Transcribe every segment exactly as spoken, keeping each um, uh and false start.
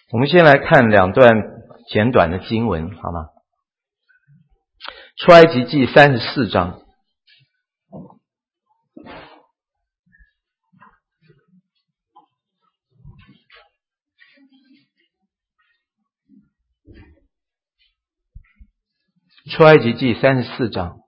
我们先来看两段简短的经文，好吗？出埃及记三十四章。出埃及记三十四章。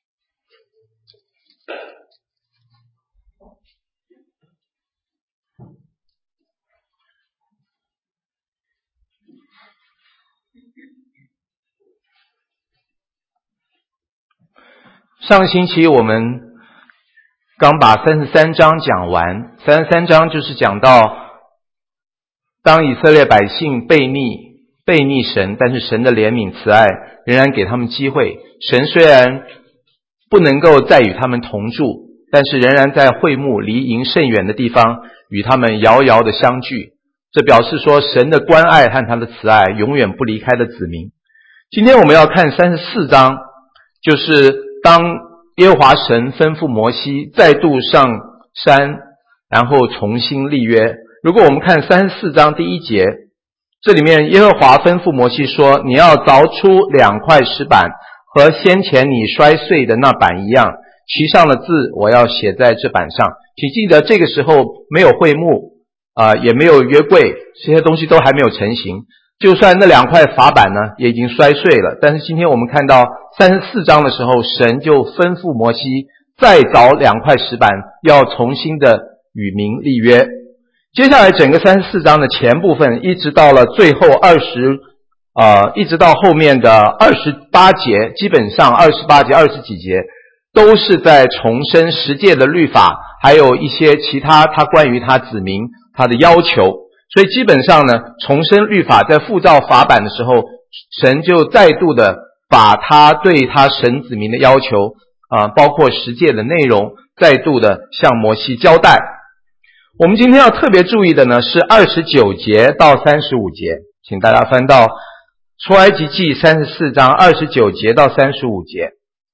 上个星期我们刚把三十三章讲完，三十三章就是讲到当以色列百姓悖逆悖逆神，但是神的怜悯慈爱仍然给他们机会。神虽然不能够再与他们同住，但是仍然在会幕离营甚远的地方与他们遥遥的相聚。这表示说神的关爱和他的慈爱永远不离开的子民。今天我们要看三十四章，就是当耶和华神吩咐摩西再度上山，然后重新立约。如果我们看三十四章第一节，这里面耶和华吩咐摩西说，你要凿出两块石板，和先前你摔碎的那板一样，其上的字我要写在这板上。请记得这个时候没有会幕啊、呃，也没有约柜，这些东西都还没有成型。就算那两块法板呢也已经摔碎了，但是今天我们看到三十四章的时候，神就吩咐摩西再凿两块石板，要重新的与民立约。接下来整个三十四章的前部分一直到了最后二十呃一直到后面的二十八节，基本上二十八节二十几节都是在重申十诫的律法，还有一些其他他关于他子民他的要求。所以基本上呢，重申律法在复造法版的时候，神就再度的把他对他神子民的要求啊、呃，包括十诫的内容再度的向摩西交代。我们今天要特别注意的呢是二十九节到三十五节，请大家翻到出埃及记三十四章二十九节到三十五节。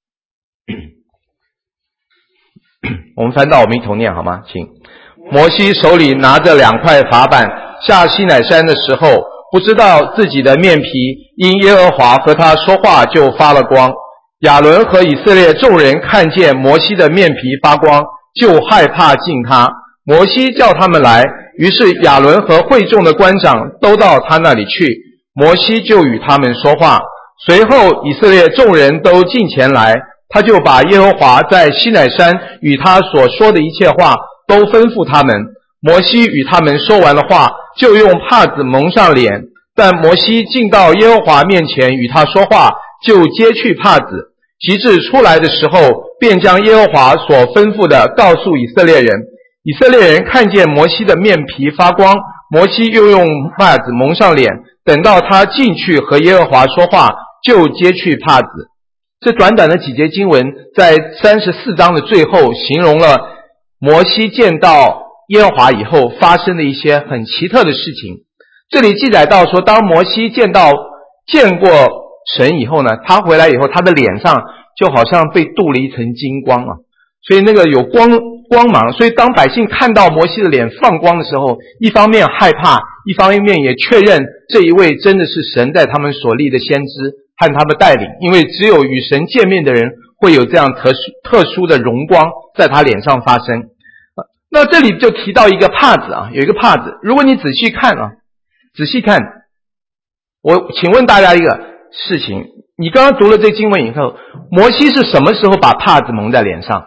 我们翻到我们一同念好吗？请。摩西手里拿着两块法板，下西乃山的时候，不知道自己的面皮因耶和华和他说话就发了光。亚伦和以色列众人看见摩西的面皮发光，就害怕近他。摩西叫他们来，于是亚伦和会众的官长都到他那里去，摩西就与他们说话。随后以色列众人都近前来，他就把耶和华在西乃山与他所说的一切话都吩咐他们。摩西与他们说完了话，就用帕子蒙上脸。但摩西进到耶和华面前与他说话，就揭去帕子。及至出来的时候，便将耶和华所吩咐的告诉以色列人。以色列人看见摩西的面皮发光，摩西又用帕子蒙上脸。等到他进去和耶和华说话，就揭去帕子。这短短的几节经文在三十四章的最后形容了摩西见到耶和华以后发生的一些很奇特的事情。这里记载到说，当摩西见到见过神以后呢，他回来以后他的脸上就好像被镀了一层金光啊，所以那个有光光芒。所以当百姓看到摩西的脸放光的时候，一方面害怕，一方面也确认这一位真的是神在他们所立的先知和他们带领，因为只有与神见面的人会有这样特殊特殊的荣光在他脸上发生。那这里就提到一个帕子啊，有一个帕子，如果你仔细看啊，仔细看，我请问大家一个事情，你刚刚读了这经文以后，摩西是什么时候把帕子蒙在脸上？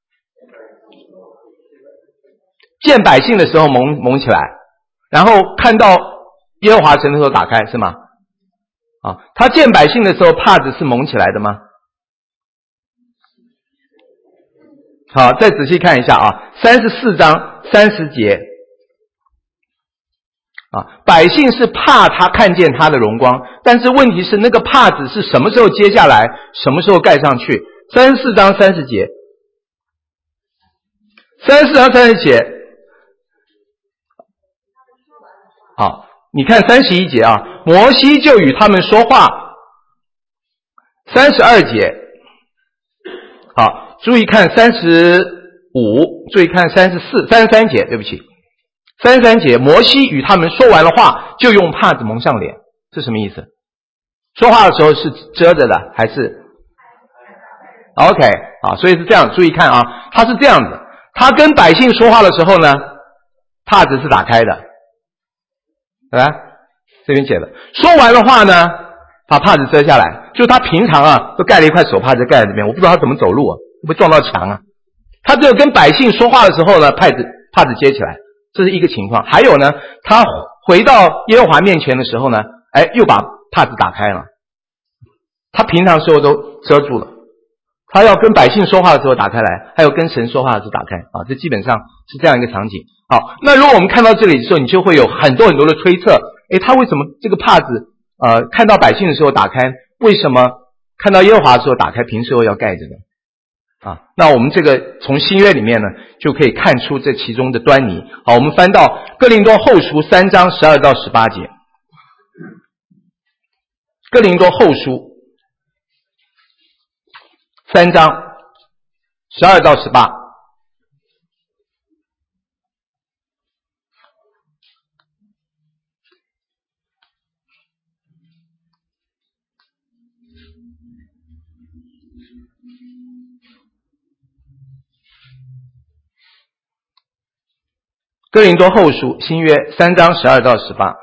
见百姓的时候蒙蒙起来，然后看到耶和华神的时候打开，是吗？啊，他见百姓的时候帕子是蒙起来的吗？好，再仔细看一下啊，三十四章三十节啊，百姓是怕他看见他的荣光，但是问题是那个帕子是什么时候接下来，什么时候盖上去？三十四章三十节，三十四章三十节，好，你看三十一节啊，摩西就与他们说话。三十二节，好，注意看三十五，注意看三十四、三十三节，对不起，三十三节，摩西与他们说完了话， 就用帕子蒙上脸，这什么意思？说话的时候是遮着的还是 OK 啊？所以是这样，注意看啊，他是这样子，他跟百姓说话的时候呢，帕子是打开的，对吧？这边写的，说完的话呢，把帕子遮下来，就他平常啊都盖了一块手帕子盖在这边，我不知道他怎么走路啊，会不会撞到墙啊？他只有跟百姓说话的时候呢，帕子帕子接起来，这是一个情况。还有呢，他回到耶和华面前的时候呢，哎，又把帕子打开了。他平常时候都遮住了，他要跟百姓说话的时候打开来，还有跟神说话的时候打开啊，这基本上是这样一个场景。好，那如果我们看到这里的时候，你就会有很多很多的推测，诶，他为什么这个帕子呃看到百姓的时候打开，为什么看到耶和华的时候打开，平时候要盖着呢？啊，那我们这个从新约里面呢，就可以看出这其中的端倪。好，我们翻到哥林多后书三章十二到十八节。哥林多后书三章十二到十八。哥林多后书新约三章十二到十八。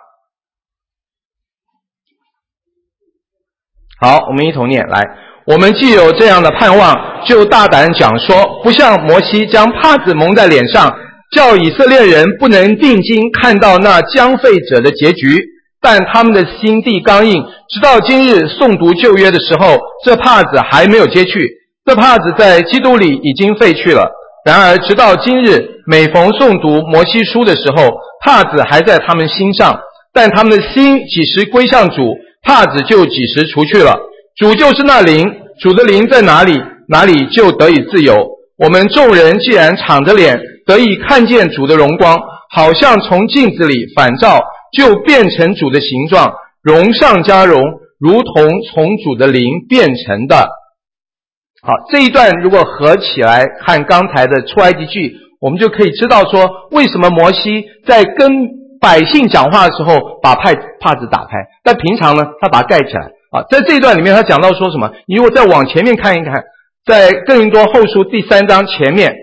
好，我们一同念来。我们既有这样的盼望，就大胆讲说，不像摩西将帕子蒙在脸上，叫以色列人不能定睛看到那将废者的结局，但他们的心地刚硬，直到今日诵读旧约的时候，这帕子还没有揭去。这帕子在基督里已经废去了。然而直到今日，每逢诵读摩西书的时候，帕子还在他们心上，但他们的心几时归向主，帕子就几时除去了。主就是那灵，主的灵在哪里，哪里就得以自由。我们众人既然敞着脸得以看见主的荣光，好像从镜子里反照，就变成主的形状，荣上加荣，如同从主的灵变成的。好，这一段如果合起来看刚才的出埃及记，我们就可以知道说，为什么摩西在跟百姓讲话的时候把帕帕子打开，但平常呢他把它盖起来啊。在这一段里面他讲到说什么，你如果再往前面看一看，在哥林多后书第三章前面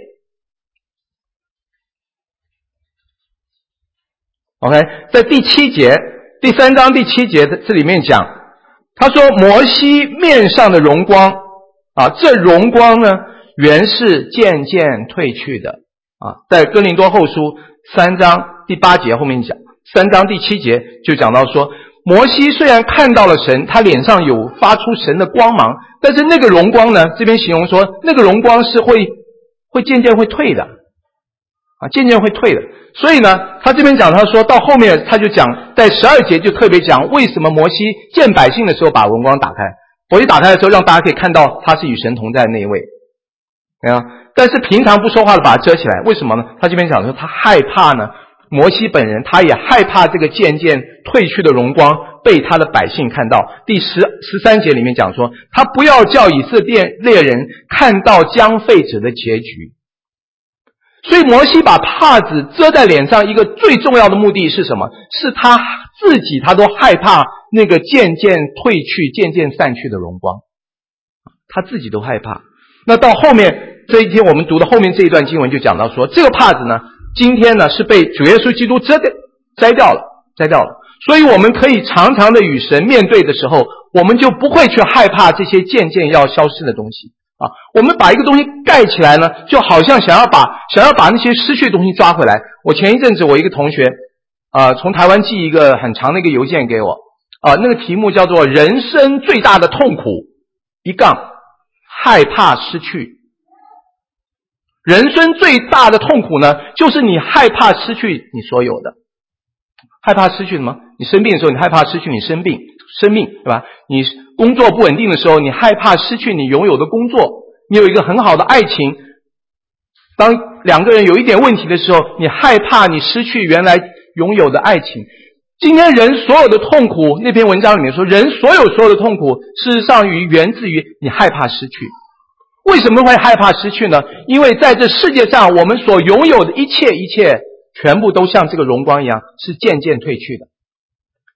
OK， 在第七节，第三章第七节这里面讲，他说摩西面上的荣光啊，这荣光呢原是渐渐褪去的啊。在哥林多后书三章第八节后面讲，三章第七节就讲到说，摩西虽然看到了神，他脸上有发出神的光芒，但是那个荣光呢，这边形容说那个荣光是会会渐渐会退的啊，渐渐会退的。所以呢他这边讲，他说到后面他就讲，在十二节就特别讲为什么摩西见百姓的时候把荣光打开，摩西打开的时候让大家可以看到他是与神同在的那一位啊，但是平常不说话的把它遮起来，为什么呢？他这边讲说他害怕呢，摩西本人他也害怕这个渐渐褪去的荣光被他的百姓看到。第十十三节里面讲说，他不要叫以色列人看到将废者的结局。所以摩西把帕子遮在脸上，一个最重要的目的是什么？是他自己他都害怕那个渐渐褪去渐渐散去的荣光，他自己都害怕。那到后面这一天我们读的后面这一段经文就讲到说，这个帕子呢今天呢是被主耶稣基督遮掉摘掉了摘掉了。所以我们可以常常的与神面对的时候，我们就不会去害怕这些渐渐要消失的东西啊。我们把一个东西盖起来呢，就好像想要把想要把那些失去的东西抓回来。我前一阵子我一个同学呃从台湾寄一个很长的一个邮件给我啊、呃，那个题目叫做人生最大的痛苦一杠害怕失去。人生最大的痛苦呢，就是你害怕失去你所有的。害怕失去什么？你生病的时候你害怕失去你生病生命，对吧？你工作不稳定的时候你害怕失去你拥有的工作。你有一个很好的爱情，当两个人有一点问题的时候，你害怕你失去原来拥有的爱情。今天人所有的痛苦，那篇文章里面说，人所有所有的痛苦事实上于源自于你害怕失去。为什么会害怕失去呢？因为在这世界上我们所拥有的一切一切全部都像这个荣光一样是渐渐褪去的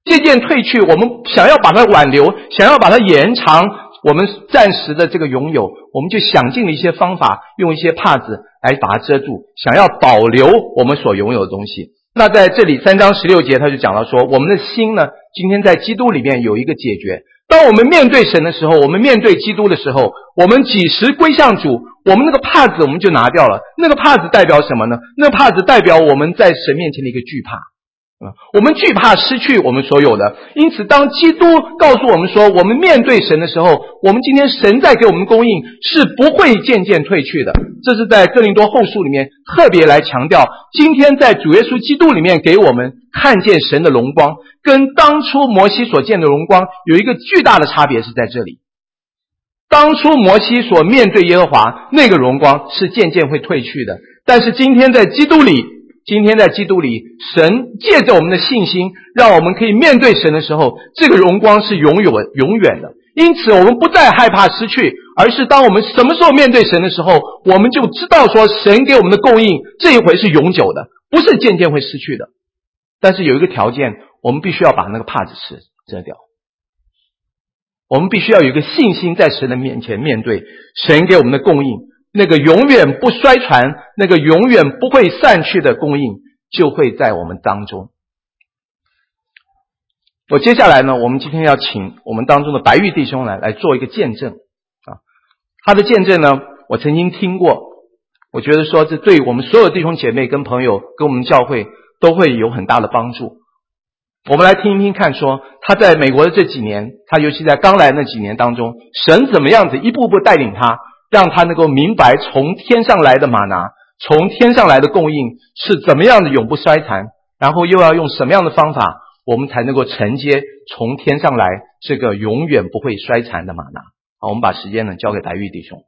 渐渐褪去，我们想要把它挽留，想要把它延长我们暂时的这个拥有，我们就想尽了一些方法，用一些帕子来把它遮住，想要保留我们所拥有的东西。那在这里三章十六节他就讲到说，我们的心呢，今天在基督里面有一个解决。当我们面对神的时候，我们面对基督的时候，我们几时归向主，我们那个帕子我们就拿掉了。那个帕子代表什么呢？那个帕子代表我们在神面前的一个惧怕。我们惧怕失去我们所有的，因此当基督告诉我们说，我们面对神的时候，我们今天神在给我们的供应是不会渐渐退去的。这是在哥林多后书里面特别来强调，今天在主耶稣基督里面给我们看见神的荣光，跟当初摩西所见的荣光有一个巨大的差别是在这里。当初摩西所面对耶和华那个荣光是渐渐会退去的，但是今天在基督里今天在基督里，神借着我们的信心，让我们可以面对神的时候，这个荣光是永远永远的。因此我们不再害怕失去，而是当我们什么时候面对神的时候，我们就知道说神给我们的供应这一回是永久的，不是渐渐会失去的。但是有一个条件，我们必须要把那个帕子遮掉。我们必须要有一个信心在神的面前面对神给我们的供应，那个永远不衰传，那个永远不会散去的供应就会在我们当中。我接下来呢，我们今天要请我们当中的白玉弟兄来来做一个见证啊。他的见证呢，我曾经听过，我觉得说这对我们所有弟兄姐妹跟朋友跟我们教会都会有很大的帮助。我们来听一听看，说他在美国的这几年，他尤其在刚来那几年当中，神怎么样子一步步带领他，让他能够明白从天上来的玛拿，从天上来的供应是怎么样的永不衰残，然后又要用什么样的方法，我们才能够承接从天上来这个永远不会衰残的玛拿。好，我们把时间呢交给白玉弟兄。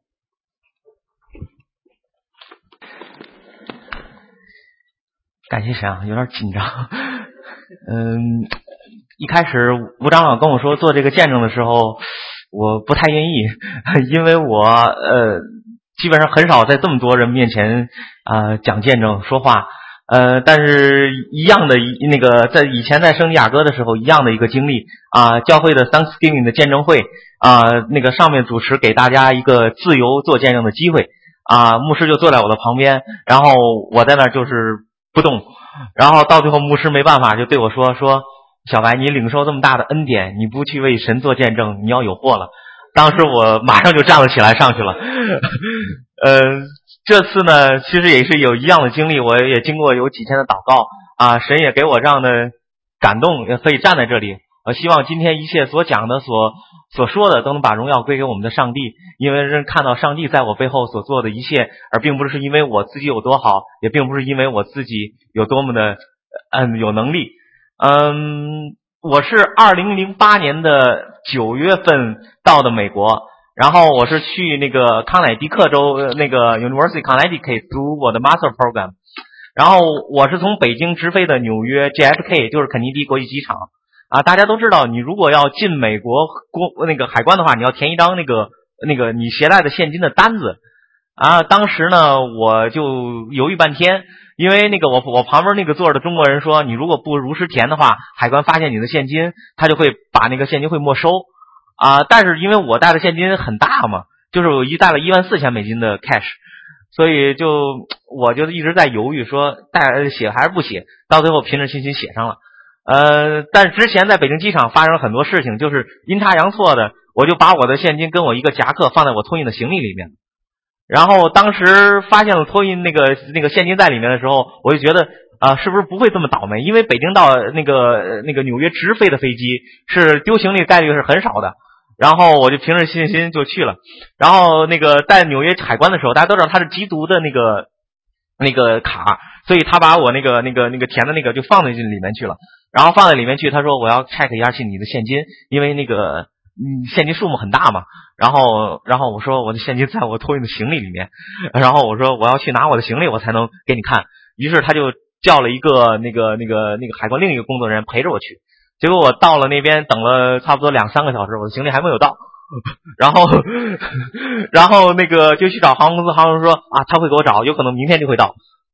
感谢神啊，有点紧张。嗯，一开始吴长老跟我说做这个见证的时候，我不太愿意，因为我呃基本上很少在这么多人面前啊、呃、讲见证说话。呃，但是一样的那个在以前在圣地亚哥的时候一样的一个经历啊、呃，教会的 Thanksgiving 的见证会啊、呃，那个上面主持给大家一个自由做见证的机会啊、呃，牧师就坐在我的旁边，然后我在那儿就是不动。然后到最后牧师没办法就对我说说小白，你领受这么大的恩典，你不去为神做见证，你要有祸了。当时我马上就站了起来上去了。呃，这次呢其实也是有一样的经历，我也经过有几天的祷告啊，神也给我这样的感动，也可以站在这里。我希望今天一切所讲的所所说的都能把荣耀归给我们的上帝，因为人看到上帝在我背后所做的一切，而并不是因为我自己有多好，也并不是因为我自己有多么的嗯有能力。嗯，我是二零零八年的九月份到的美国，然后我是去那个康乃狄克州那个 University Connecticut 读我的 Master Program， 然后我是从北京直飞的纽约 J F K， 就是肯尼迪国际机场啊。大家都知道，你如果要进美国国那个海关的话，你要填一张那个那个你携带的现金的单子啊。当时呢我就犹豫半天，因为那个我我旁边那个坐着的中国人说，你如果不如实填的话，海关发现你的现金，他就会把那个现金会没收啊。但是因为我带的现金很大嘛，就是我一带了一万四千美金的 cash， 所以就我就一直在犹豫，说带写还是不写，到最后凭着信心写上了。呃，但之前在北京机场发生了很多事情，就是阴差阳错的，我就把我的现金跟我一个夹克放在我托运的行李里面。然后当时发现了托运那个那个现金在里面的时候，我就觉得啊、呃，是不是不会这么倒霉？因为北京到那个那个纽约直飞的飞机是丢行李概率是很少的。然后我就凭着信心就去了。然后那个在纽约海关的时候，大家都知道他是缉毒的那个那个卡，所以他把我那个那个那个填的那个就放在里面去了。然后放在里面去，他说我要 check 一下去你的现金，因为那个嗯现金数目很大嘛。然后然后我说我的现金在我托运的行李里面，然后我说我要去拿我的行李我才能给你看。于是他就叫了一个那个那个那个海关另一个工作人员陪着我去。结果我到了那边等了差不多两三个小时，我的行李还没有到。然后然后那个就去找航空公司，航空公司说啊他会给我找，有可能明天就会到。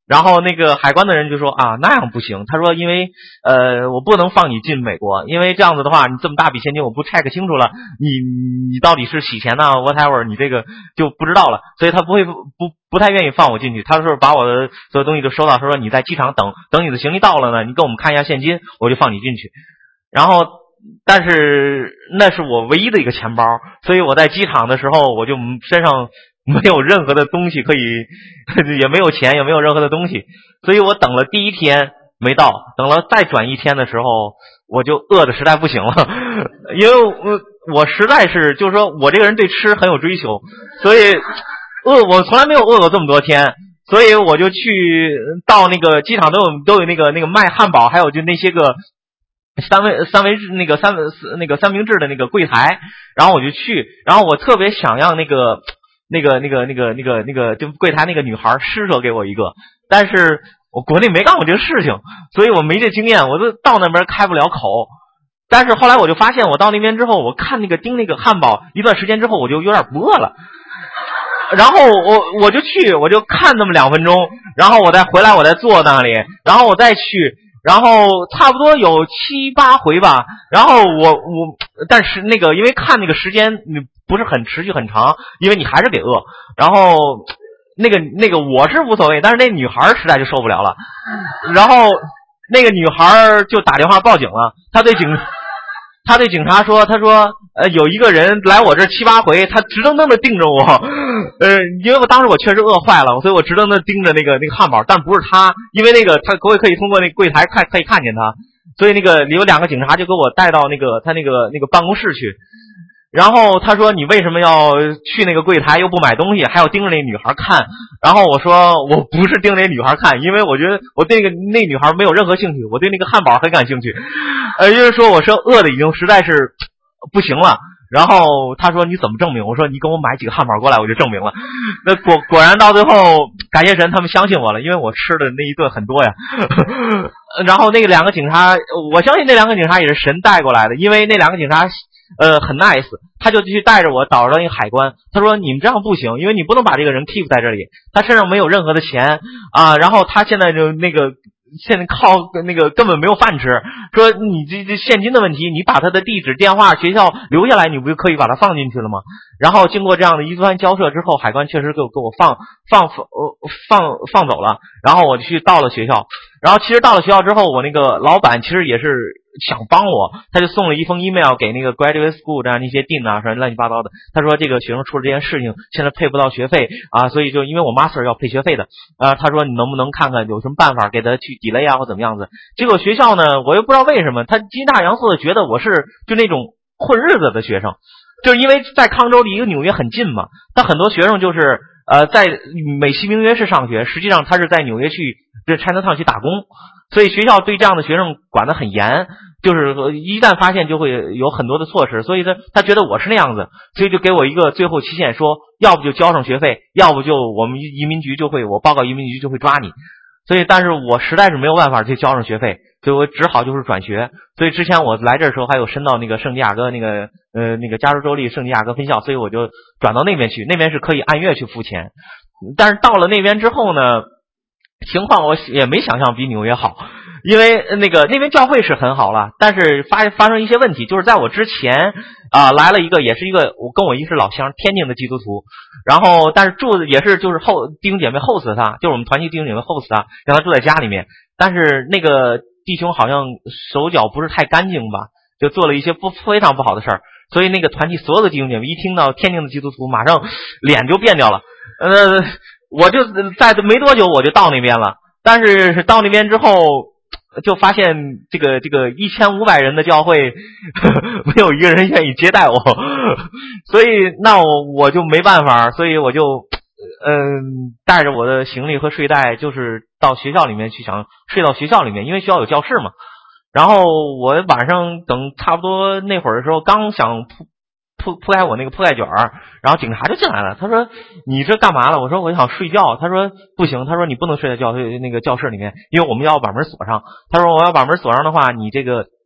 然后那个海关的人就说啊，那样不行。他说因为呃我不能放你进美国，因为这样子的话，你这么大笔现金我不 check 清楚了，你你到底是洗钱呢 whatever， 你这个就不知道了，所以他不会不不太愿意放我进去。他说把我的所有东西都收到，他说你在机场等等你的行李到了呢，你给我们看一下现金，我就放你进去。然后但是那是我唯一的一个钱包，所以我在机场的时候我就身上没有任何的东西可以，也没有钱，也没有任何的东西，所以我等了第一天没到，等了再转一天的时候，我就饿的实在不行了，因为我我实在是就是说我这个人对吃很有追求，所以饿我从来没有饿过这么多天，所以我就去到那个机场都有都有那个那个卖汉堡，还有就那些个三维三维那个三那个三明治的那个柜台，然后我就去，然后我特别想让那个。那个那个那个那个那个就柜台那个女孩施舍给我一个，但是我国内没干过这个事情，所以我没这经验，我就到那边开不了口。但是后来我就发现，我到那边之后，我看那个盯那个汉堡一段时间之后，我就有点不饿了。然后我我就去，我就看那么两分钟，然后我再回来，我再坐那里，然后我再去，然后差不多有七八回吧。然后我我但是那个因为看那个时间不是很持续很长，因为你还是得饿。然后那个那个我是无所谓，但是那女孩实在就受不了了。然后那个女孩就打电话报警了，她对警她对警察说，她说呃有一个人来我这七八回，他直瞪瞪的盯着我，呃因为我当时我确实饿坏了，所以我直瞪瞪盯着那个那个汉堡，但不是他，因为那个他可以可以通过那个柜台看可以看见他，所以那个有两个警察就给我带到那个他那个那个办公室去。然后他说你为什么要去那个柜台又不买东西还要盯着那女孩看，然后我说我不是盯着那女孩看，因为我觉得我对那个那女孩没有任何兴趣，我对那个汉堡很感兴趣，呃就是说我是饿的已经实在是不行了。然后他说你怎么证明，我说你给我买几个汉堡过来我就证明了。那果果然到最后感谢神他们相信我了，因为我吃的那一顿很多呀。然后那个两个警察，我相信那两个警察也是神带过来的，因为那两个警察呃很 nice， 他就去带着我找到一个海关，他说你们这样不行，因为你不能把这个人 keep 在这里，他身上没有任何的钱啊，然后他现在就那个现在靠那个根本没有饭吃，说你这这现金的问题，你把他的地址电话学校留下来，你不就可以把他放进去了吗？然后经过这样的一番交涉之后，海关确实给我给我放放放放放走了，然后我就去到了学校。然后其实到了学校之后，我那个老板其实也是想帮我，他就送了一封 email 给那个 graduate school 这样那些 dean 啊什么乱七八糟的，他说这个学生出了这件事情，现在配不到学费啊，所以就因为我 master 要配学费的啊，他说你能不能看看有什么办法给他去 delay 啊或怎么样子。结果学校呢，我又不知道为什么他金大洋色的觉得我是就那种混日子的学生，就是因为在康州离一个纽约很近嘛，他很多学生就是呃在美西名曰市上学，实际上他是在纽约去这 Chinatown 去打工，所以学校对这样的学生管得很严，就是一旦发现就会有很多的措施，所以他他觉得我是那样子，所以就给我一个最后期限，说要不就交上学费，要不就我们移民局就会我报告移民局就会抓你。所以但是我实在是没有办法去交上学费，所以我只好就是转学。所以之前我来这儿的时候还有申到那个圣地亚哥那个呃那个加州州立圣地亚哥分校，所以我就转到那边去，那边是可以按月去付钱。但是到了那边之后呢，情况我也没想象比纽约好，因为那个那边教会是很好了，但是发发生一些问题，就是在我之前啊、呃、来了一个也是一个我跟我一是老乡天津的基督徒，然后但是住的也是就是后弟兄姐妹 host 他，就是我们团契弟兄姐妹 host 他，让他住在家里面，但是那个弟兄好像手脚不是太干净吧，就做了一些不非常不好的事儿，所以那个团契所有的弟兄姐妹一听到天津的基督徒，马上脸就变掉了。呃，我就在没多久我就到那边了，但是到那边之后就发现这个这个一千五百人的教会呵呵没有一个人愿意接待我，所以那我我就没办法，所以我就嗯带着我的行李和睡袋，就是到学校里面去，想睡到学校里面，因为学校有教室嘛。然后我晚上等差不多那会儿的时候，刚想铺铺铺开我那个铺盖卷儿，然后警察就进来了。他说你这干嘛了？我说我想睡觉。他说不行，他说你不能睡在教那个教室里面，因为我们要把门锁上。他说我要把门锁上的话，你这个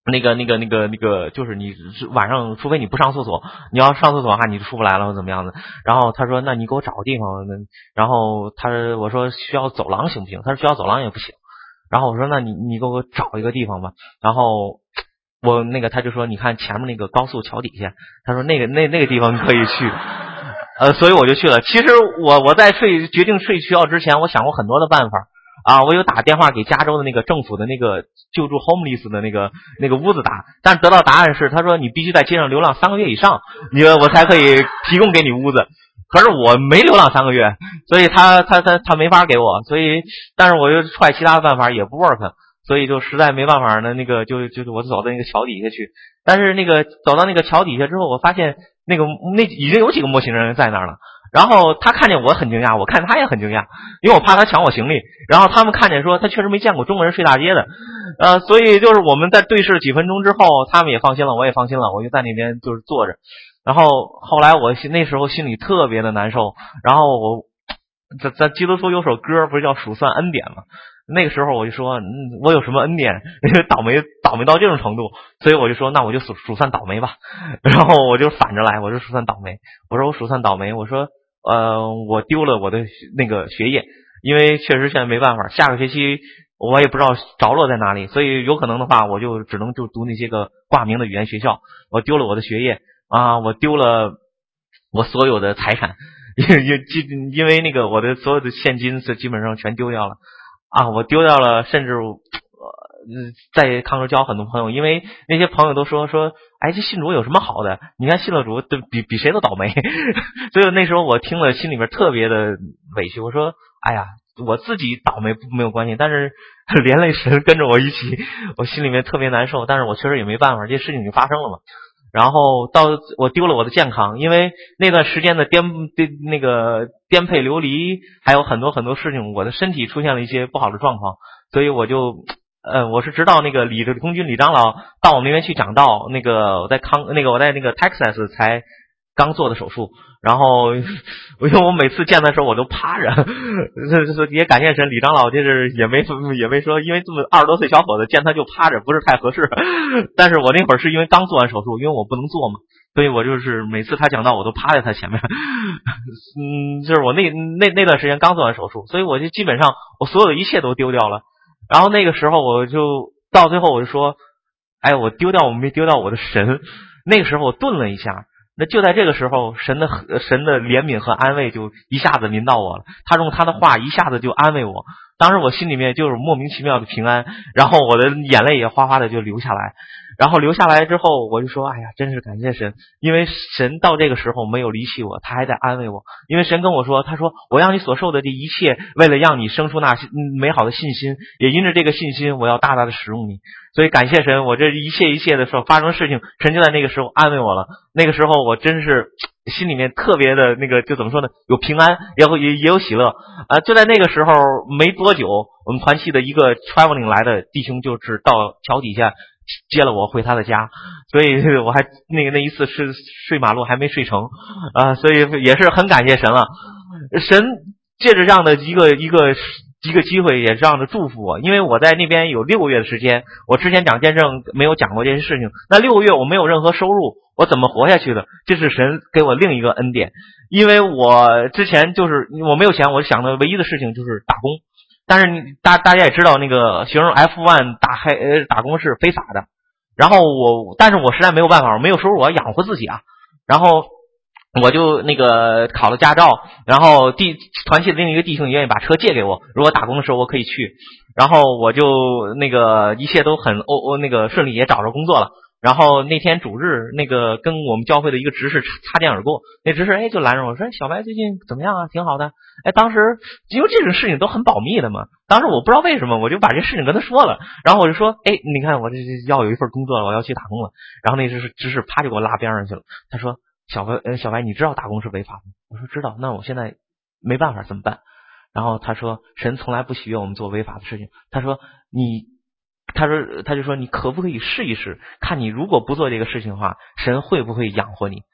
那个那个那个那个就是你晚上除非你不上厕所，你要上厕所的话你就出不来了或怎么样的。然后他说那你给我找个地方，然后他我说需要走廊行不行？他说需要走廊也不行。然后我说那你你给我找一个地方吧。然后我那个他就说你看前面那个高速桥底下，他说那个那那个地方可以去。呃，所以我就去了。其实我我在睡决定睡学校之前，我想过很多的办法啊，我有打电话给加州的那个政府的那个救助 homeless 的那个那个屋子打，但是得到答案是，他说你必须在街上流浪三个月以上，你我才可以提供给你屋子。可是我没流浪三个月，所以他他他他没法给我，所以但是我又踹其他的办法也不 work， 所以就实在没办法呢，那个就就我走到那个桥底下去。但是那个走到那个桥底下之后，我发现那个那已经有几个陌生人在那儿了。然后他看见我很惊讶，我看他也很惊讶，因为我怕他抢我行李。然后他们看见说他确实没见过中国人睡大街的，呃，所以就是我们在对视几分钟之后，他们也放心了，我也放心了，我就在那边就是坐着。然后后来我那时候心里特别的难受，然后我咱咱基督徒有首歌不是叫数算恩典吗？那个时候我就说，嗯，我有什么恩典？倒霉倒霉到这种程度，所以我就说，那我就数数算倒霉吧。然后我就反着来，我就数算倒霉。我说我数算倒霉，我说呃，我丢了我的那个学业，因为确实现在没办法，下个学期我也不知道着落在哪里，所以有可能的话，我就只能就读那些个挂名的语言学校。我丢了我的学业啊，我丢了我所有的财产，因因为那个我的所有的现金是基本上全丢掉了。啊，我丢掉了，甚至呃，在康州交很多朋友，因为那些朋友都说说，哎，这信主有什么好的？你看信了主，比比谁都倒霉。所以那时候我听了，心里面特别的委屈。我说，哎呀，我自己倒霉没有关系，但是连累神跟着我一起，我心里面特别难受。但是我确实也没办法，这些事情已经发生了嘛。然后到我丢了我的健康，因为那段时间的颠颠那个颠沛流离，还有很多很多事情，我的身体出现了一些不好的状况，所以我就呃，我是直到那个李李空军李长老到我们那边去讲道，那个我在康那个我在那个 Texas 才刚做的手术。然后因为我每次见他的时候我都趴着，也感谢神，李长老就是也没也没说，因为这么二十多岁小伙子见他就趴着不是太合适。但是我那会儿是因为刚做完手术，因为我不能做嘛，所以我就是每次他讲到我都趴在他前面。嗯，就是我那那那段时间刚做完手术，所以我就基本上我所有的一切都丢掉了。然后那个时候我就到最后我就说，哎，我丢掉我没丢掉我的神。那个时候我顿了一下。那就在这个时候，神的神的怜悯和安慰就一下子临到我了。他用他的话一下子就安慰我，当时我心里面就是莫名其妙的平安，然后我的眼泪也哗哗的就流下来。然后流下来之后，我就说，哎呀，真是感谢神，因为神到这个时候没有离弃我，他还在安慰我。因为神跟我说，他说我让你所受的这一切，为了让你生出那美好的信心，也因着这个信心，我要大大的使用你。所以感谢神，我这一切一切的时候发生的事情，神就在那个时候安慰我了。那个时候我真是心里面特别的那个，就怎么说呢，有平安，也有也也有喜乐啊、呃！就在那个时候没多久，我们团契的一个 traveling 来的弟兄就是到桥底下接了我回他的家，所以我还那个那一次是睡马路还没睡成啊、呃，所以也是很感谢神了。神借着这样的一个一个一个机会，也这样的祝福我，因为我在那边有六个月的时间，我之前讲见证没有讲过这些事情，那六个月我没有任何收入，我怎么活下去的？这是神给我另一个恩典，因为我之前就是我没有钱，我想的唯一的事情就是打工。但是你大大家也知道，那个学生 F 一 打黑呃打工是非法的。然后我，但是我实在没有办法，我没有收入，我要养活自己啊。然后我就那个考了驾照，然后弟团契的另一个弟兄也愿意把车借给我，如果打工的时候我可以去。然后我就那个一切都很哦哦那个顺利，也找着工作了。然后那天主日，那个跟我们教会的一个执事擦肩而过，那执事哎就拦着我说：“小白最近怎么样啊？挺好的。”哎，当时因为这种事情都很保密的嘛，当时我不知道为什么，我就把这事情跟他说了。然后我就说：“哎，你看我这要有一份工作了，我要去打工了。”然后那执事执事啪就给我拉边上去了。他说：“小白，呃，小白，你知道打工是违法的？”我说：“知道。”那我现在没办法怎么办？然后他说：“神从来不喜悦我们做违法的事情。”他说：“你。”他说，他就说你可不可以试一试，看你如果不做这个事情的话，神会不会养活你？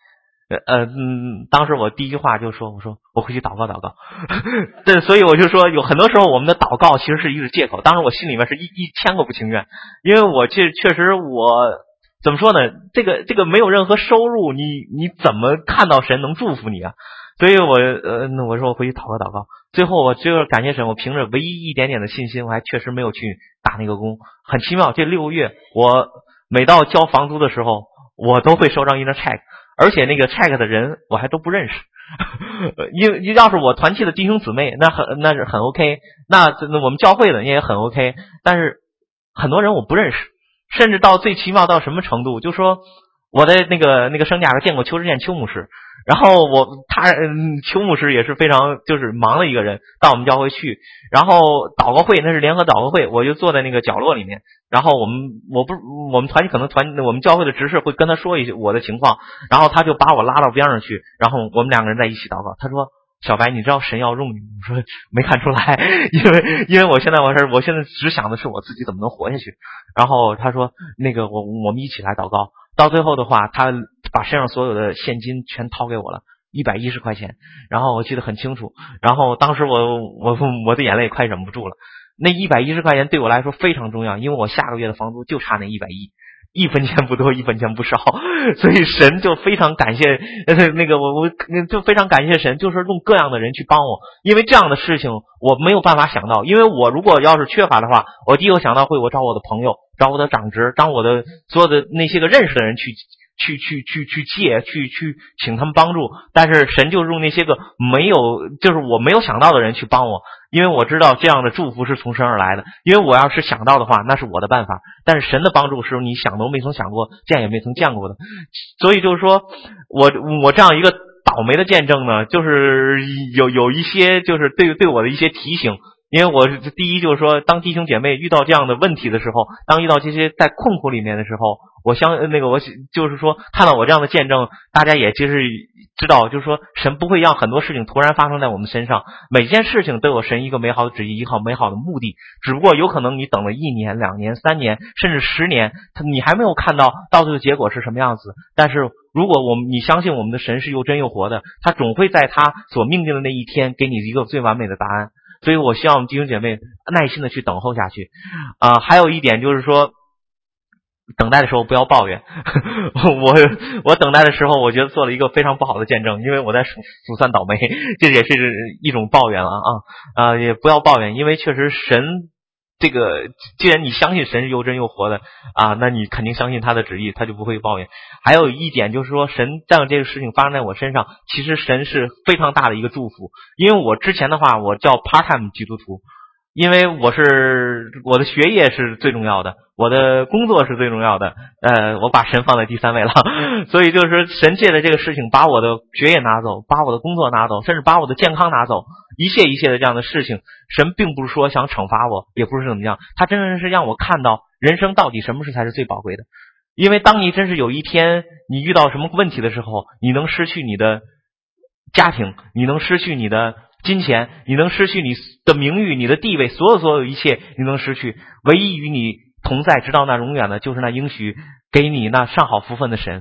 呃嗯，当时我第一句话就说，我说我回去祷告祷告。对，所以我就说有很多时候我们的祷告其实是一个借口。当时我心里面是一一千个不情愿，因为我确确实我怎么说呢？这个这个没有任何收入，你你怎么看到神能祝福你啊？所以我呃，那我说我回去祷告祷告。最后我就是感谢神，我凭着唯一一点点的信心，我还确实没有去打那个工。很奇妙，这六个月我每到交房租的时候，我都会收张一张 check， 而且那个 check 的人我还都不认识。因为要是我团契的弟兄姊妹，那很那是很 OK， 那那我们教会的也很 OK， 但是很多人我不认识，甚至到最奇妙到什么程度，就说我的那个那个生涯见过邱志健邱牧师。然后我他嗯，邱牧师也是非常就是忙的一个人，到我们教会去，然后祷告会那是联合祷告会，我就坐在那个角落里面，然后我们我不我们团体可能团我们教会的执事会跟他说一些我的情况，然后他就把我拉到边上去，然后我们两个人在一起祷告。他说小白，你知道神要用你？我说没看出来，因为因为我现在我是我现在只想的是我自己怎么能活下去。然后他说那个我我们一起来祷告。到最后的话，他把身上所有的现金全掏给我了，一百一十块钱。然后我记得很清楚，然后当时我我我的眼泪快忍不住了。那一百一十块钱对我来说非常重要，因为我下个月的房租就差那一百一。一分钱不多，一分钱不少，所以神就非常感谢那个我我就非常感谢神，就是用各样的人去帮我，因为这样的事情我没有办法想到，因为我如果要是缺乏的话，我第一个想到会我找我的朋友，找我的长职，找我的所有的那些个认识的人去去去去去借去去请他们帮助，但是神就用那些个没有就是我没有想到的人去帮我，因为我知道这样的祝福是从神而来的，因为我要是想到的话那是我的办法，但是神的帮助是你想都没曾想过，见也没曾见过的。所以就是说我我这样一个倒霉的见证呢，就是有有一些就是对对我的一些提醒。因为我第一就是说，当弟兄姐妹遇到这样的问题的时候，当遇到这些在困苦里面的时候，我相那个我就是说看到我这样的见证，大家也就是知道，就是说神不会让很多事情突然发生在我们身上，每件事情都有神一个美好的旨意，一个美好的目的，只不过有可能你等了一年、两年、三年，甚至十年，你还没有看到到最后结果是什么样子。但是如果我们你相信我们的神是又真又活的，他总会在他所命定的那一天给你一个最完美的答案。所以我希望我们弟兄姐妹耐心的去等候下去啊、呃。还有一点就是说，等待的时候不要抱怨。我我等待的时候，我觉得做了一个非常不好的见证，因为我在数数算倒霉，这也是一种抱怨了啊啊、呃！也不要抱怨，因为确实神这个，既然你相信神是又真又活的啊，那你肯定相信他的旨意，他就不会抱怨。还有一点就是说，神让这个事情发生在我身上，其实神是非常大的一个祝福。因为我之前的话，我叫 part-time 基督徒，因为我是我的学业是最重要的，我的工作是最重要的，呃，我把神放在第三位了，所以就是神借着这个事情，把我的学业拿走，把我的工作拿走，甚至把我的健康拿走，一切一切的这样的事情，神并不是说想惩罚我，也不是怎么样，他真的是让我看到人生到底什么事才是最宝贵的。因为当你真是有一天你遇到什么问题的时候，你能失去你的家庭，你能失去你的金钱，你能失去你的名誉，你的地位，所有所有一切你能失去，唯一与你同在直到那永远的就是那应许给你那上好福分的神。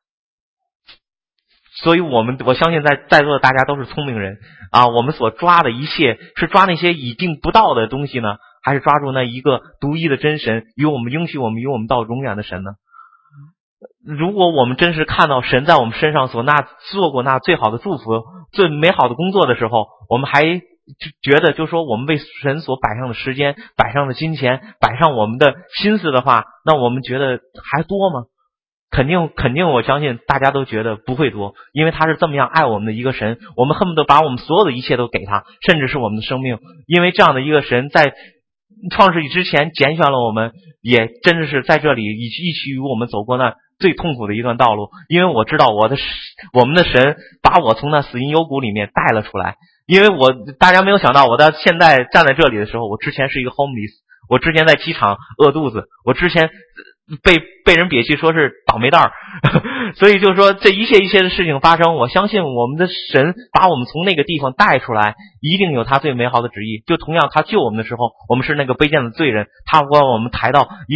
所以我们我相信在在座的大家都是聪明人啊，我们所抓的一切是抓那些已经不到的东西呢，还是抓住那一个独一的真神，与我们应许我们与我们到永远的神呢？如果我们真是看到神在我们身上所那做过那最好的祝福，最美好的工作的时候，我们还觉得就是说我们为神所摆上的时间，摆上的金钱，摆上我们的心思的话，那我们觉得还多吗？肯定肯定我相信大家都觉得不会多，因为他是这么样爱我们的一个神，我们恨不得把我们所有的一切都给他，甚至是我们的生命，因为这样的一个神在创世纪之前拣选了我们，也真的是在这里一起一起与我们走过那最痛苦的一段道路。因为我知道我的我们的神把我从那死荫幽谷里面带了出来，因为我大家没有想到，我到现在站在这里的时候，我之前是一个 homeless， 我之前在机场饿肚子，我之前被被人憋气说是倒霉蛋儿，所以就是说这一切一切的事情发生，我相信我们的神把我们从那个地方带出来，一定有他最美好的旨意。就同样他救我们的时候，我们是那个卑贱的罪人，他把我们抬到一个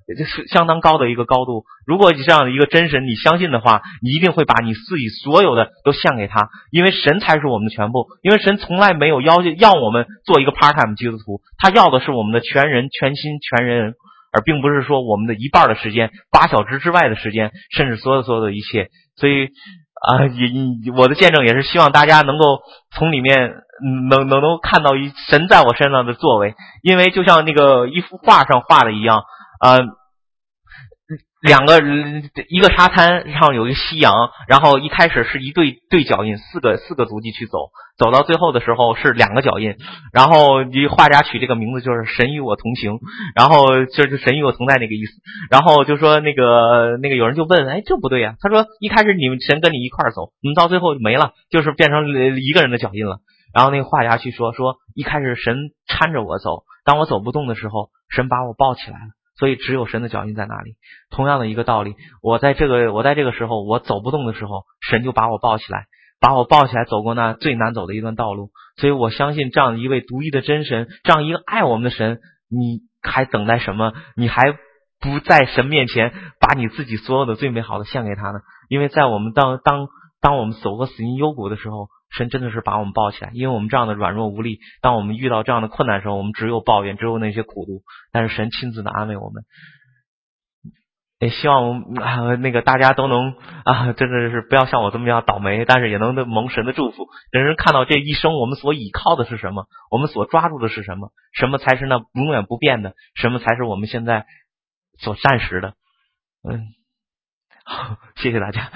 这是相当高的一个高度。如果这样的一个真神你相信的话，你一定会把你自己所有的都献给他，因为神才是我们的全部。因为神从来没有要求要我们做一个 part time 基督徒，他要的是我们的全人全心全人，而并不是说我们的一半的时间，八小时之外的时间，甚至所有所有的一切。所以啊，也我的见证也是希望大家能够从里面能能能看到一神在我身上的作为，因为就像那个一幅画上画的一样，呃，两个一个沙滩上有一个夕阳，然后一开始是一对对脚印，四个四个足迹去走，走到最后的时候是两个脚印，然后画家取这个名字就是神与我同行，然后就是神与我同在那个意思。然后就说那个那个有人就问，哎，这不对呀、啊？他说一开始你们神跟你一块儿走，你们到最后没了，就是变成一个人的脚印了。然后那个画家去说说一开始神搀着我走，当我走不动的时候，神把我抱起来了。所以只有神的脚印在那里。同样的一个道理，我在这个我在这个时候我走不动的时候，神就把我抱起来，把我抱起来走过那最难走的一段道路。所以我相信这样一位独一的真神，这样一个爱我们的神，你还等待什么？你还不在神面前把你自己所有的最美好的献给他呢？因为在我们当当当我们走过死荫幽谷的时候，神真的是把我们抱起来，因为我们这样的软弱无力，当我们遇到这样的困难的时候，我们只有抱怨，只有那些苦毒，但是神亲自的安慰我们。也希望我们、啊、那个大家都能啊，真的是不要像我这么样倒霉，但是也能蒙神的祝福，让人看到这一生我们所倚靠的是什么，我们所抓住的是什么，什么才是那永远不变的，什么才是我们现在所暂时的。嗯，好，谢谢大家。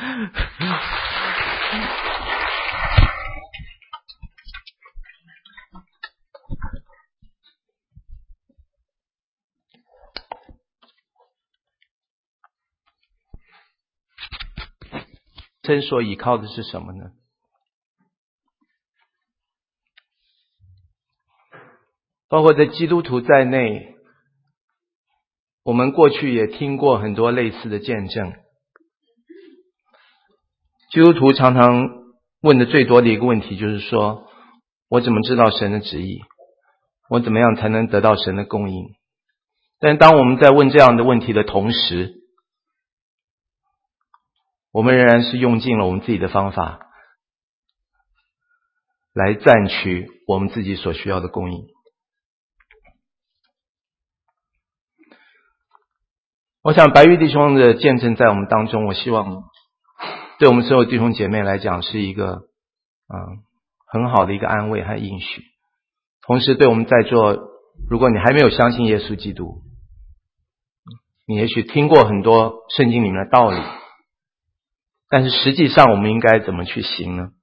神所倚靠的是什么呢？包括在基督徒在内，我们过去也听过很多类似的见证。基督徒常常问的最多的一个问题就是说，我怎么知道神的旨意？我怎么样才能得到神的供应？但当我们在问这样的问题的同时，我们仍然是用尽了我们自己的方法来赚取我们自己所需要的供应。我想白玉弟兄的见证在我们当中，我希望对我们所有弟兄姐妹来讲是一个嗯很好的一个安慰和应许。同时对我们在座，如果你还没有相信耶稣基督，你也许听过很多圣经里面的道理，但是实际上我们应该怎么去行呢？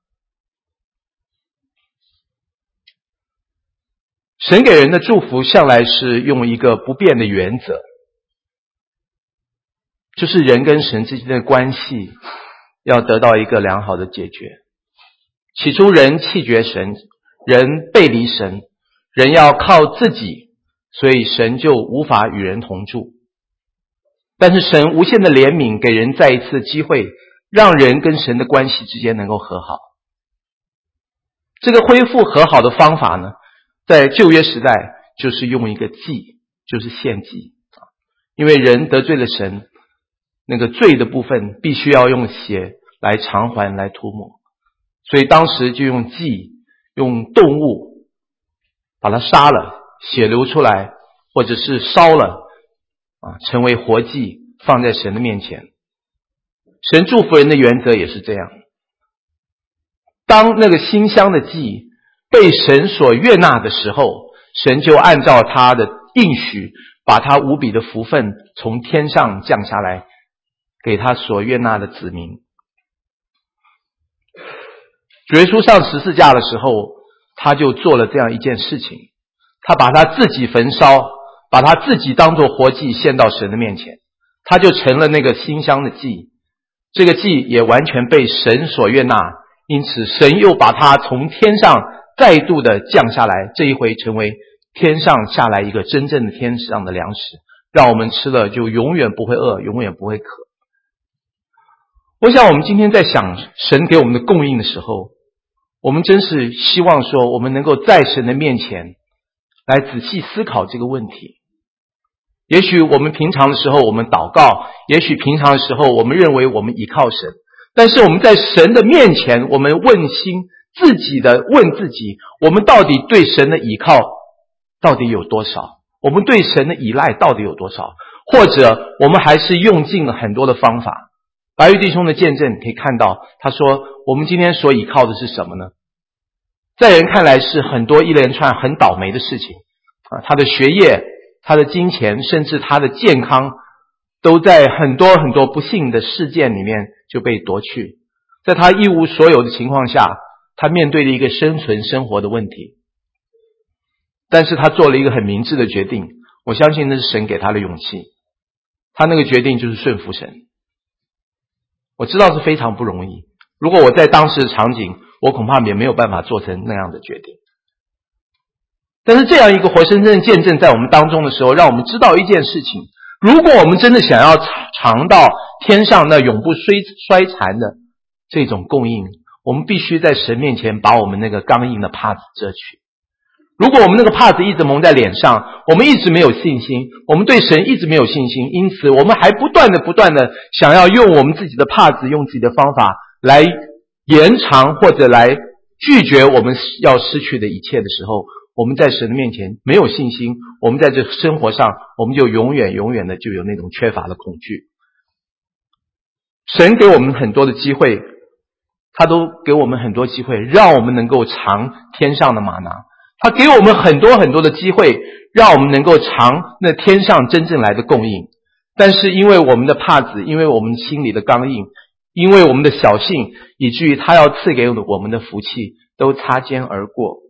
神给人的祝福向来是用一个不变的原则，就是人跟神之间的关系要得到一个良好的解决。起初人弃绝神，人背离神，人要靠自己，所以神就无法与人同住。但是神无限的怜悯给人再一次机会，让人跟神的关系之间能够和好。这个恢复和好的方法呢，在旧约时代就是用一个祭，就是献祭。因为人得罪了神，那个罪的部分必须要用血来偿还，来涂抹，所以当时就用祭，用动物把它杀了，血流出来，或者是烧了啊，成为活祭放在神的面前。神祝福人的原则也是这样，当那个馨香的祭被神所悦纳的时候，神就按照他的应许，把他无比的福分从天上降下来，给他所悦纳的子民。主耶稣上十字架的时候，他就做了这样一件事情，他把他自己焚烧，把他自己当作活祭献到神的面前，他就成了那个馨香的祭。这个祭也完全被神所悦纳，因此神又把他从天上再度的降下来，这一回成为天上下来一个真正的天上的粮食，让我们吃了就永远不会饿，永远不会渴。我想我们今天在想神给我们的供应的时候，我们真是希望说我们能够在神的面前来仔细思考这个问题。 也许我们平常的时候我们祷告，也许平常的时候我们认为我们依靠神，但是我们在神的面前，我们问心自己的问自己，我们到底对神的依靠到底有多少？我们对神的依赖到底有多少？或者我们还是用尽了很多的方法。白玉弟兄的见证可以看到，他说我们今天所依靠的是什么呢？在人看来是很多一连串很倒霉的事情啊，他的学业，他的金钱，甚至他的健康，都在很多很多不幸的事件里面就被夺去。在他一无所有的情况下，他面对了一个生存生活的问题，但是他做了一个很明智的决定，我相信那是神给他的勇气，他那个决定就是顺服神。我知道是非常不容易，如果我在当时的场景，我恐怕也没有办法做成那样的决定。但是这样一个活生生的见证在我们当中的时候，让我们知道一件事情，如果我们真的想要尝到天上那永不衰衰残的这种供应，我们必须在神面前把我们那个刚硬的帕子遮去。如果我们那个帕子一直蒙在脸上，我们一直没有信心，我们对神一直没有信心，因此我们还不断的不断的想要用我们自己的帕子，用自己的方法来延长或者来拒绝我们要失去的一切的时候，我们在神的面前没有信心，我们在这生活上我们就永远永远的就有那种缺乏的恐惧。神给我们很多的机会，他都给我们很多机会让我们能够尝天上的玛拿，他给我们很多很多的机会让我们能够尝那天上真正来的供应，但是因为我们的帕子，因为我们心里的刚硬，因为我们的小性，以至于他要赐给我们的福气都擦肩而过。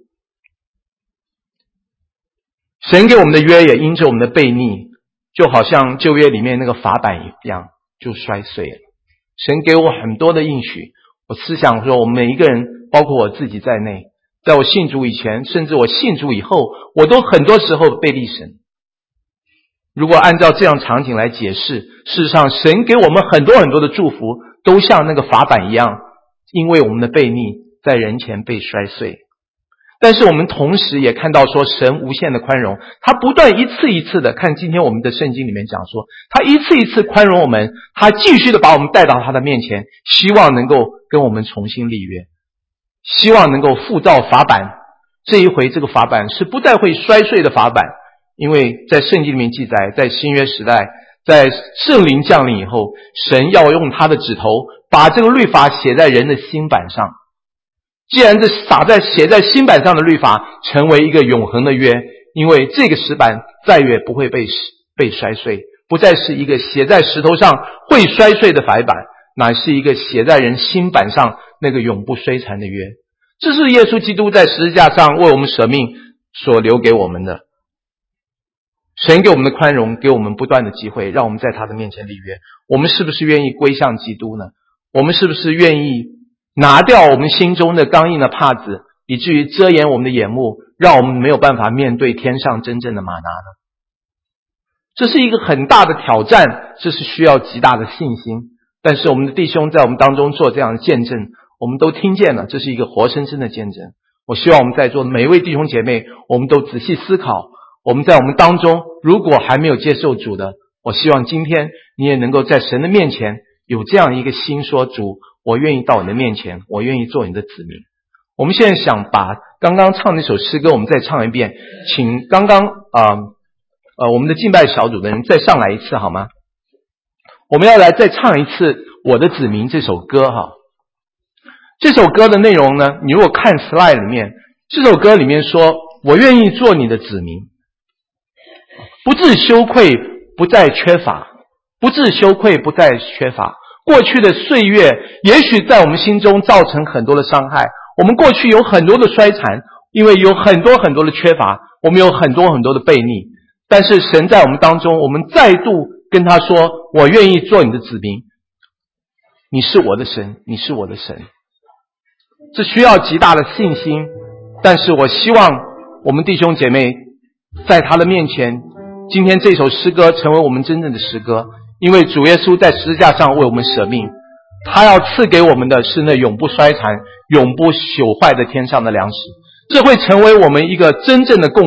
神给我们的约也因着我们的悖逆，就好像旧约里面那个法版一样，就摔碎了。神给我很多的应许，我思想说我们每一个人，包括我自己在内，在我信主以前，甚至我信主以后，我都很多时候背离神。如果按照这样场景来解释，事实上神给我们很多很多的祝福，都像那个法版一样，因为我们的悖逆在人前被摔碎。但是我们同时也看到说神无限的宽容，他不断一次一次的，看今天我们的圣经里面讲说，他一次一次宽容我们，他继续的把我们带到他的面前，希望能够跟我们重新立约，希望能够复造法版。这一回这个法版是不再会摔碎的法版，因为在圣经里面记载，在新约时代，在圣灵降临以后，神要用他的指头把这个律法写在人的心版上。既然这撒在写在心版上的律法成为一个永恒的约，因为这个石板再也不会被被摔碎，不再是一个写在石头上会摔碎的法版，乃是一个写在人心版上那个永不衰残的约。这是耶稣基督在十字架上为我们舍命所留给我们的。神给我们的宽容，给我们不断的机会，让我们在他的面前立约。我们是不是愿意归向基督呢？我们是不是愿意拿掉我们心中的刚硬的帕子，以至于遮掩我们的眼目，让我们没有办法面对天上真正的玛拿呢？这是一个很大的挑战，这是需要极大的信心。但是我们的弟兄在我们当中做这样的见证，我们都听见了，这是一个活生生的见证。我希望我们在座的每一位弟兄姐妹，我们都仔细思考，我们在我们当中如果还没有接受主的，我希望今天你也能够在神的面前有这样一个心，说主，我愿意到你的面前，我愿意做你的子民。我们现在想把刚刚唱那首诗歌我们再唱一遍，请刚刚呃呃我们的敬拜小组的人再上来一次好吗？我们要来再唱一次我的子民这首歌哈。这首歌的内容呢，你如果看 slide 里面，这首歌里面说，我愿意做你的子民，不致羞愧，不再缺乏，不致羞愧，不再缺乏。过去的岁月也许在我们心中造成很多的伤害，我们过去有很多的衰残，因为有很多很多的缺乏，我们有很多很多的悖逆。但是神在我们当中，我们再度跟他说，我愿意做你的子民，你是我的神，你是我的神。这需要极大的信心，但是我希望我们弟兄姐妹在他的面前，今天这首诗歌成为我们真正的诗歌，因为主耶稣在十字架上为我们舍命，他要赐给我们的是那永不衰残永不朽坏的天上的粮食，这会成为我们一个真正的供应，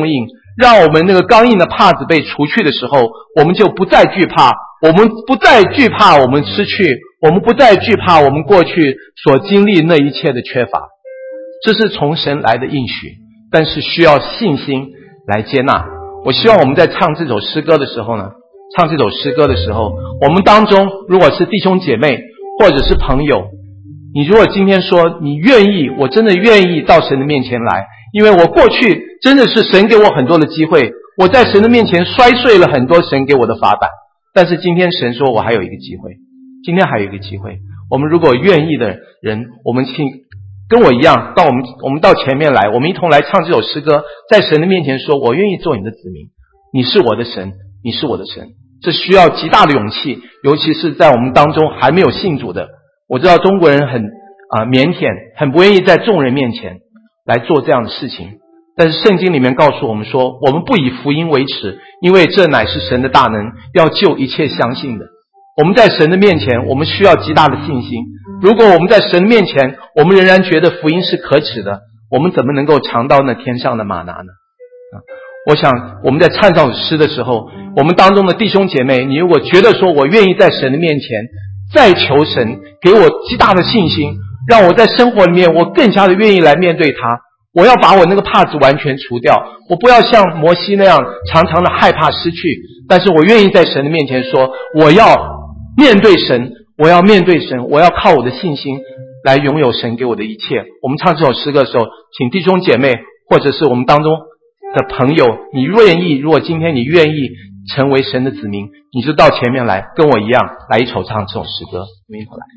让我们那个刚硬的帕子被除去的时候，我们就不再惧怕，我们不再惧怕我们失去，我们不再惧怕我们过去所经历那一切的缺乏。这是从神来的应许，但是需要信心来接纳。我希望我们在唱这首诗歌的时候呢，唱这首诗歌的时候，我们当中如果是弟兄姐妹或者是朋友，你如果今天说你愿意，我真的愿意到神的面前来，因为我过去真的是神给我很多的机会，我在神的面前摔碎了很多神给我的法版，但是今天神说我还有一个机会，今天还有一个机会。我们如果愿意的人，我们请跟我一样到我们我们到前面来，我们一同来唱这首诗歌，在神的面前说我愿意做你的子民，你是我的神，你是我的神。这需要极大的勇气，尤其是在我们当中还没有信主的。我知道中国人很啊、呃、腼腆，很不愿意在众人面前来做这样的事情，但是圣经里面告诉我们说，我们不以福音为耻，因为这乃是神的大能，要救一切相信的。我们在神的面前，我们需要极大的信心。如果我们在神的面前，我们仍然觉得福音是可耻的，我们怎么能够尝到那天上的玛拿呢？啊，我想我们在唱这首诗的时候，我们当中的弟兄姐妹，你如果觉得说我愿意在神的面前再求神给我极大的信心，让我在生活里面我更加的愿意来面对他，我要把我那个帕子完全除掉，我不要像摩西那样常常的害怕失去，但是我愿意在神的面前说，我要面对神，我要面对神，我要靠我的信心来拥有神给我的一切。我们唱这首诗歌的时候，请弟兄姐妹或者是我们当中的朋友，你愿意，如果今天你愿意成为神的子民，你就到前面来，跟我一样来一起唱这首诗歌。我们一起来。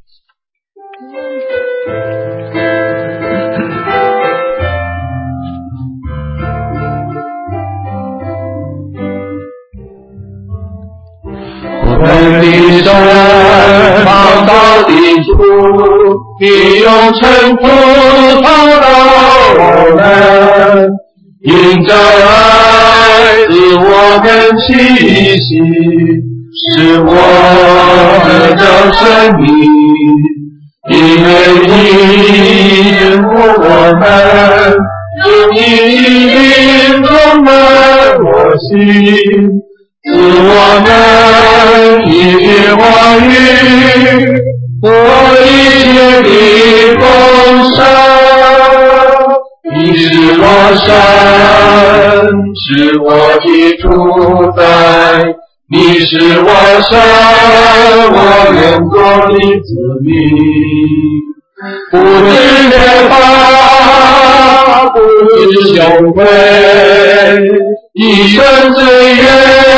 我们的神放到地处，必用尘土放到我们，因着爱使我们气息，使我得着生命，因为你眷顾我们，因你灵充满我心，使我们一切话语和一切的丰盛。你是我神，是我的主宰，你是我神，我愿做你子民。不知缺乏，不知羞愧，一生罪孽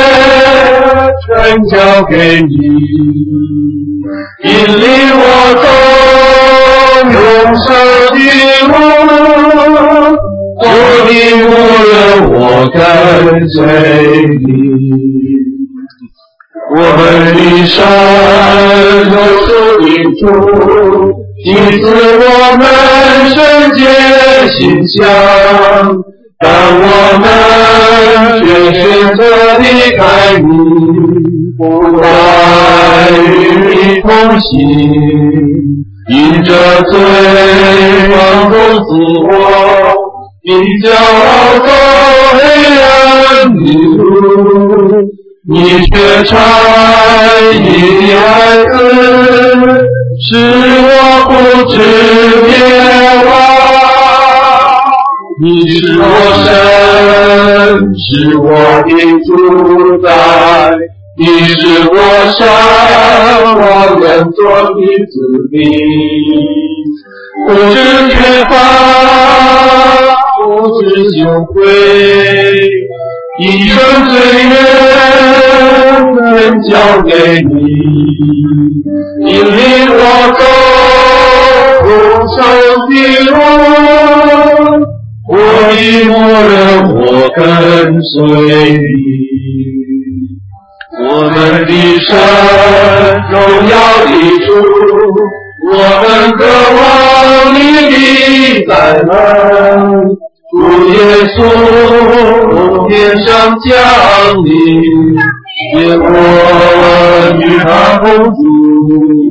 全交给你，引领我走永生的路，主你牧人，我跟随你。我们的神有属灵主，因此我们圣洁馨香，但我们却选择离开你，不再与你同行，因着罪放纵自我，你骄傲走黑暗的路，你却差你的爱子，使我不知灭亡。你是我神，是我的主宰，你是我神，我愿做你子民。不知缺乏，不知羞愧，一生罪孽全交给你，引领我走永生的路，我的牧人，我跟随你。我们的神，荣耀的主，我们渴望你的再来。主耶稣从天上降临，愿我与他同住，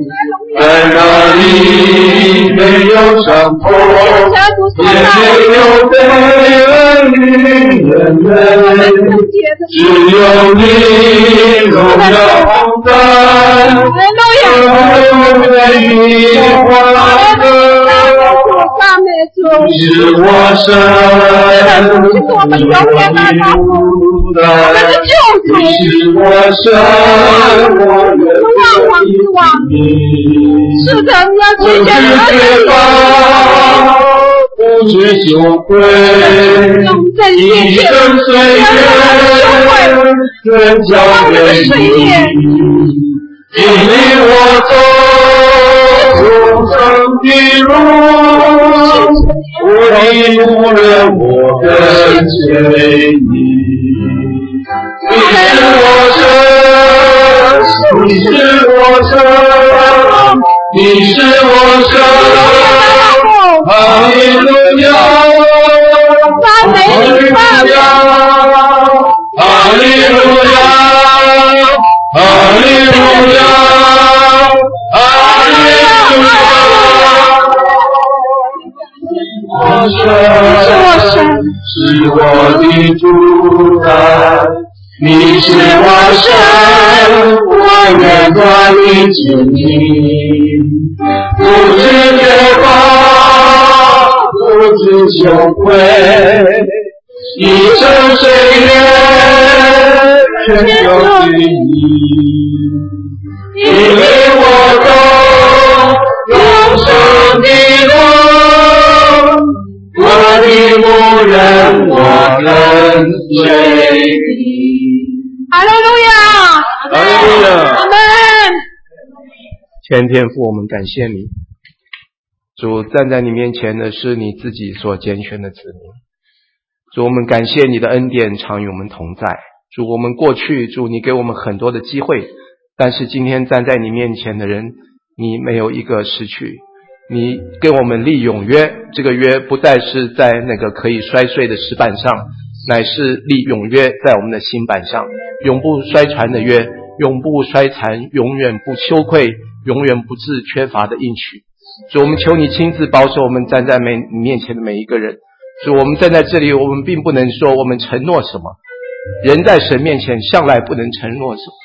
在那里没有伤痛，也没有悲哀与眼泪，只有你荣耀同在，和美丽欢乐。你是我神，你是我们永远的主宰，你是我神，我愿意你。是的，你要拒绝绝望，不知羞愧，一生岁月全交给你，引领我走永生的路，我的牧人，我跟随你。你是我神，你是我神，你是我神，哈利路亚，哈利路亚，哈利路亚，哈利路亚，哈利路亚。我神是我的主宰，你是我神，我愿做你子民，不知绝望，不知羞愧，一生岁月全交给你，引领我走永生的路，我的牧人，我跟随你。 哈利路亚， 哈利路亚， 阿门。 天天父，我们感谢你，主，站在你面前的是你自己所拣选的子民。主，我们感谢你的恩典常与我们同在。主，我们过去，主，你给我们很多的机会，但是今天站在你面前的人，你没有一个失去。你跟我们立永约，这个约不再是在那个可以摔碎的石板上，乃是立永约在我们的心板上，永不衰残的约，永不衰残，永远不羞愧，永远不致缺乏的应许。主，我们求你亲自保守我们站在每你面前的每一个人。主，我们站在这里，我们并不能说我们承诺什么，人在神面前向来不能承诺什么。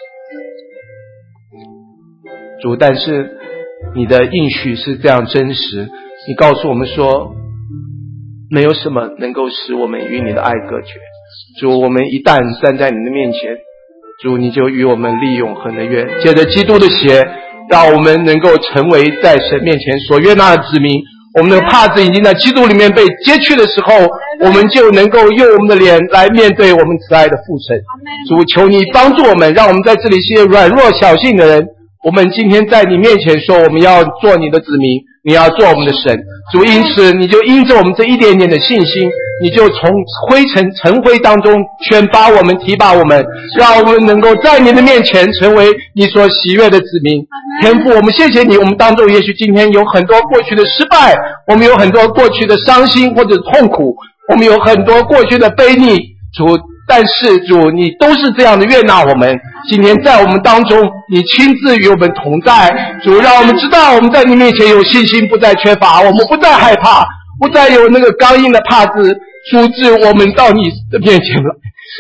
主，但是你的应许是这样真实，你告诉我们说，没有什么能够使我们与你的爱隔绝。主，我们一旦站在你的面前，主，你就与我们立永恒的约，借着基督的血，让我们能够成为在神面前所悦纳的子民。我们的帕子已经在基督里面被揭去的时候，我们就能够用我们的脸来面对我们慈爱的父神。主，求你帮助我们，让我们在这里些软弱小性的人，我们今天在你面前说，我们要做你的子民，你要做我们的神。主，因此你就因着我们这一点点的信心，你就从灰尘尘灰当中选拔我们，提拔我们，让我们能够在你的面前成为你所喜悦的子民。天父，我们谢谢你，我们当中也许今天有很多过去的失败，我们有很多过去的伤心或者痛苦，我们有很多过去的悖逆。主，但是主，你都是这样的悦纳我们。今天在我们当中，你亲自与我们同在。主，让我们知道我们在你面前有信心，不再缺乏，我们不再害怕，不再有那个刚硬的帕子阻止我们到你的面前来。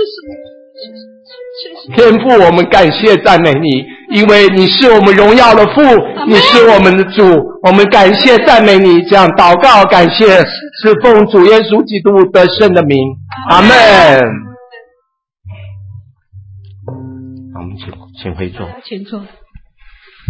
天父，我们感谢赞美你，因为你是我们荣耀的父，你是我们的主，我们感谢赞美你，这样祷告感谢是奉主耶稣基督得胜的名，阿们。好，我们请请回座， 请坐。